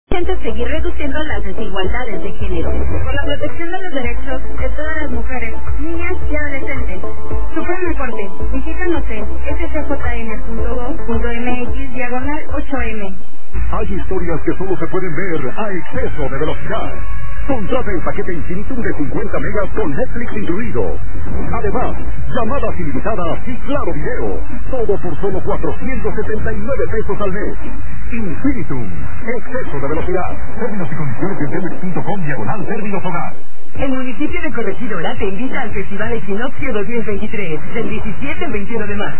Intenta seguir reduciendo las desigualdades de género por la protección de los derechos de todas las mujeres, niñas y adolescentes. Supremo Corte, visítanos en sjn.gov.mx/8M. Hay historias que solo se pueden ver a exceso de velocidad. Contrata el paquete Infinitum de 50 megas con Netflix incluido. Además, llamadas ilimitadas y claro video. Todo por solo 479 pesos al mes. Infinitum. Exceso de velocidad. Términos y condiciones en telmex.com/términos hogar. El municipio de Corregidora te invita al Festival Equinoccio 2023, del 17 al 21 de marzo.